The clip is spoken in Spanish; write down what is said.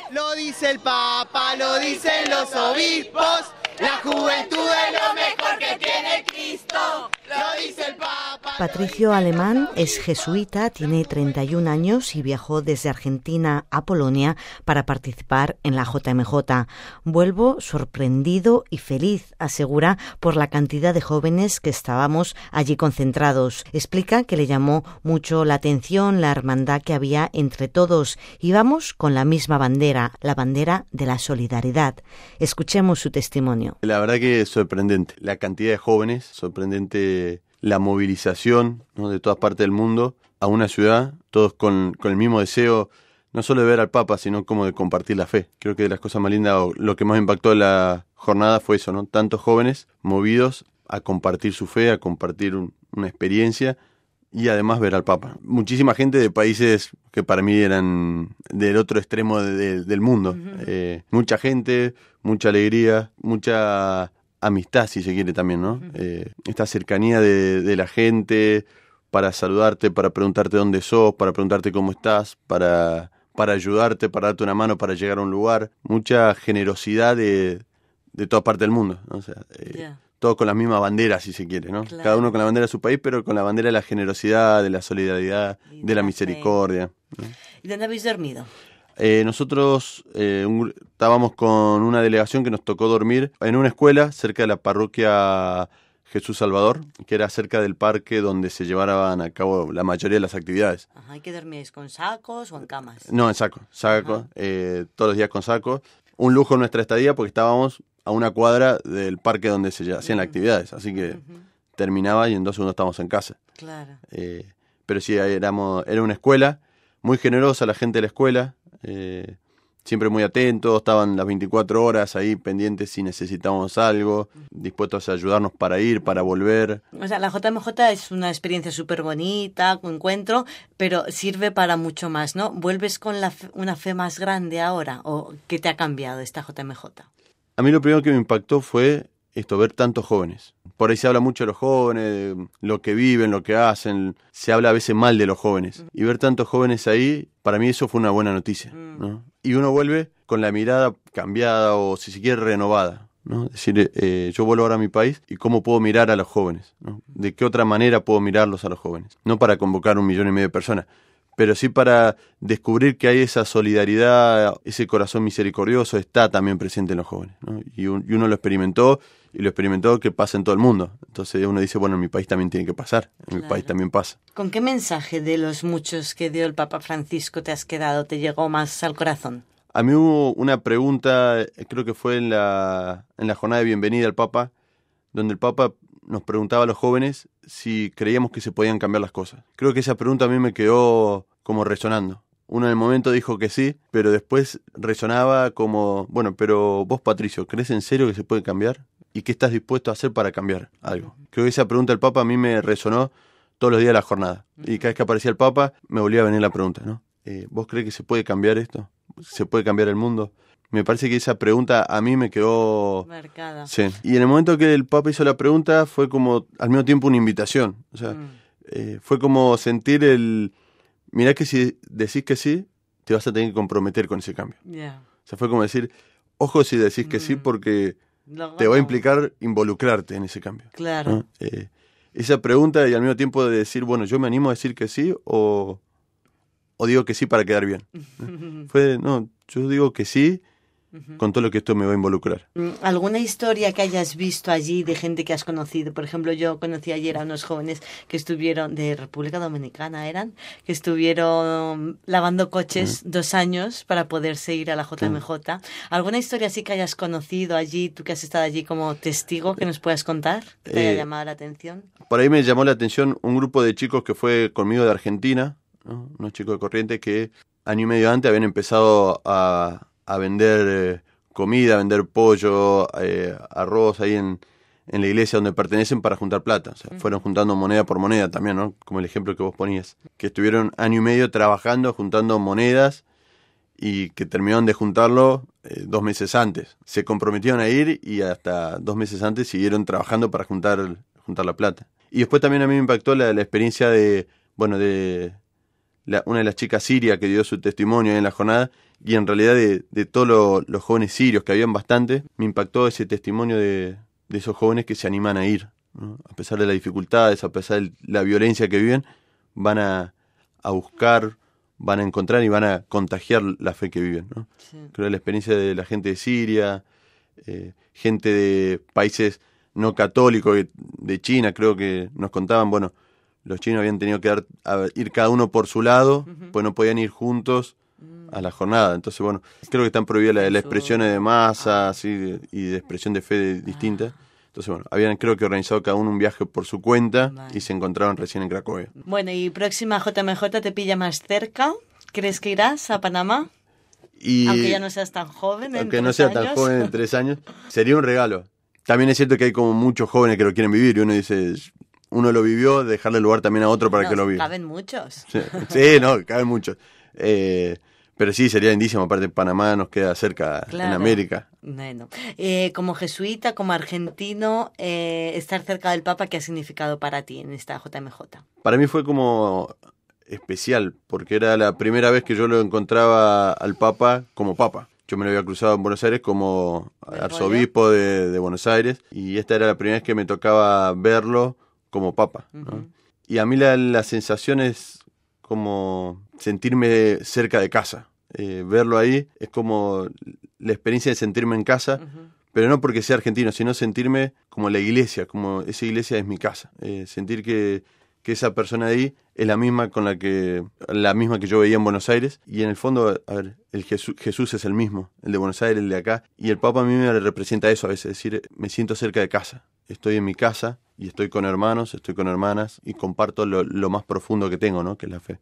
Lo dice el Papa, lo dicen los obispos, la juventud es lo mejor que tiene Cristo. Lo dice el Papa. Patricio Alemán es jesuita, tiene 31 años y viajó desde Argentina a Polonia para participar en la JMJ. Vuelvo sorprendido y feliz, asegura, por la cantidad de jóvenes que estábamos allí concentrados. Explica que le llamó mucho la atención la hermandad que había entre todos. Íbamos con la misma bandera, la bandera de la solidaridad. Escuchemos su testimonio. La verdad que es sorprendente, la cantidad de jóvenes, sorprendente la movilización, ¿no?, de todas partes del mundo a una ciudad, todos con el mismo deseo, no solo de ver al Papa, sino como de compartir la fe. Creo que de las cosas más lindas, o lo que más impactó la jornada fue eso, ¿no? Tantos jóvenes movidos a compartir su fe, a compartir una experiencia y además ver al Papa. Muchísima gente de países que para mí eran del otro extremo del mundo. Mucha gente, mucha alegría, mucha amistad, si se quiere también, ¿no? Esta cercanía de la gente para saludarte, para preguntarte dónde sos, para preguntarte cómo estás, para ayudarte, para darte una mano, para llegar a un lugar. Mucha generosidad de toda parte del mundo, ¿no? O sea, todos con la misma bandera, si se quiere, ¿no? Claro. Cada uno con la bandera de su país, pero con la bandera de la generosidad, de la solidaridad, de la misericordia, ¿no? ¿Y dónde habéis dormido? Nosotros estábamos con una delegación que nos tocó dormir en una escuela cerca de la parroquia Jesús Salvador, que era cerca del parque donde se llevaban a cabo la mayoría de las actividades. Ajá, ¿y qué dormíais? ¿Con sacos o en camas? No, en saco, todos los días con saco. Un lujo nuestra estadía porque estábamos a una cuadra del parque donde se hacían las actividades, así que terminaba y en 2 segundos estábamos en casa. Claro. Pero sí, era una escuela, muy generosa la gente de la escuela, siempre muy atentos, estaban las 24 horas ahí pendientes si necesitábamos algo, dispuestos a ayudarnos para ir, para volver. O sea, la JMJ es una experiencia súper bonita, un encuentro, pero sirve para mucho más, ¿no? ¿Vuelves con una fe más grande ahora o qué te ha cambiado esta JMJ? A mí lo primero que me impactó fue ver tantos jóvenes. Por ahí se habla mucho de los jóvenes, de lo que viven, lo que hacen. Se habla a veces mal de los jóvenes. Y ver tantos jóvenes ahí, para mí eso fue una buena noticia, ¿no? Y uno vuelve con la mirada cambiada o, si se quiere, renovada, ¿no? Es decir, yo vuelvo ahora a mi país y cómo puedo mirar a los jóvenes, ¿no? De qué otra manera puedo mirarlos a los jóvenes. No para convocar 1,5 millones de personas, pero sí para descubrir que hay esa solidaridad, ese corazón misericordioso está también presente en los jóvenes, ¿no? Y uno lo experimentó, y lo experimentó que pasa en todo el mundo. Entonces uno dice, bueno, en mi país también tiene que pasar, en mi país también pasa. ¿Con qué mensaje de los muchos que dio el Papa Francisco te has quedado, te llegó más al corazón? A mí hubo una pregunta, creo que fue en la jornada de bienvenida al Papa, donde el Papa nos preguntaba a los jóvenes si creíamos que se podían cambiar las cosas. Creo que esa pregunta a mí me quedó como resonando. Uno en el momento dijo que sí, pero después resonaba como, bueno, pero vos, Patricio, ¿crees en serio que se puede cambiar? ¿Y qué estás dispuesto a hacer para cambiar algo? Creo que esa pregunta del Papa a mí me resonó todos los días de la jornada. Y cada vez que aparecía el Papa me volvía a venir la pregunta, ¿no? ¿Vos crees que se puede cambiar esto? ¿Se puede cambiar el mundo? Me parece que esa pregunta a mí me quedó marcada. Sí. Y en el momento que el Papa hizo la pregunta fue como al mismo tiempo una invitación. O sea, fue como sentir mirá que si decís que sí, te vas a tener que comprometer con ese cambio. Yeah. O sea, fue como decir, ojo si decís que sí porque te va a implicar involucrarte en ese cambio. Claro. ¿No? Esa pregunta y al mismo tiempo de decir, bueno, yo me animo a decir que sí o digo que sí para quedar bien. Yo digo que sí con todo lo que esto me va a involucrar. ¿Alguna historia que hayas visto allí de gente que has conocido? Por ejemplo, yo conocí ayer a unos jóvenes que estuvieron de República Dominicana, que estuvieron lavando coches 2 años para poderse ir a la JMJ. ¿Alguna historia así que hayas conocido allí, tú que has estado allí como testigo, que nos puedas contar, que te haya llamado la atención? Por ahí me llamó la atención un grupo de chicos que fue conmigo de Argentina, ¿no? Unos chicos de Corrientes que año y medio antes habían empezado a vender comida, a vender pollo, arroz ahí en la iglesia donde pertenecen para juntar plata. O sea, fueron juntando moneda por moneda también, ¿no? Como el ejemplo que vos ponías. Que estuvieron año y medio trabajando, juntando monedas y que terminaron de juntarlo 2 meses antes. Se comprometieron a ir y hasta 2 meses antes siguieron trabajando para juntar la plata. Y después también a mí me impactó la experiencia de una de las chicas sirias que dio su testimonio en la jornada, y en realidad de todos los jóvenes sirios, que habían bastante, me impactó ese testimonio de esos jóvenes que se animan a ir, ¿no? A pesar de las dificultades, a pesar de la violencia que viven, van a buscar, van a encontrar y van a contagiar la fe que viven, ¿no? Sí. Creo que la experiencia de la gente de Siria, gente de países no católicos, de China, creo que nos contaban, bueno, los chinos habían tenido que ir cada uno por su lado, pues no podían ir juntos a la jornada. Entonces, bueno, creo que están prohibidas las expresiones de masa así, y de expresión de fe distintas. Entonces, bueno, habían creo que organizado cada uno un viaje por su cuenta y se encontraron recién en Cracovia. Bueno, y próxima JMJ te pilla más cerca. ¿Crees que irás a Panamá? Aunque ya no seas tan joven. Aunque no sea tan joven en 3 años. Sería un regalo. También es cierto que hay como muchos jóvenes que lo quieren vivir y uno dice, uno lo vivió, dejarle lugar también a otro para que lo viva. Caben muchos. Sí, caben muchos. Pero sí, sería lindísimo. Aparte, Panamá nos queda cerca, claro, en América. Bueno, como jesuita, como argentino, estar cerca del Papa, ¿qué ha significado para ti en esta JMJ? Para mí fue como especial, porque era la primera vez que yo lo encontraba al Papa como Papa. Yo me lo había cruzado en Buenos Aires como arzobispo de Buenos Aires, y esta era la primera vez que me tocaba verlo como Papa, ¿no? Uh-huh. Y a mí la sensación es como sentirme cerca de casa. Verlo ahí es como la experiencia de sentirme en casa, uh-huh, pero no porque sea argentino, sino sentirme como la iglesia, como esa iglesia es mi casa. Sentir que esa persona de ahí es la misma que yo veía en Buenos Aires, y en el fondo, a ver, Jesús es el mismo, el de Buenos Aires, el de acá, y el Papa a mí me representa eso a veces, es decir, me siento cerca de casa, estoy en mi casa y estoy con hermanos, estoy con hermanas y comparto lo más profundo que tengo, ¿no? Que es la fe.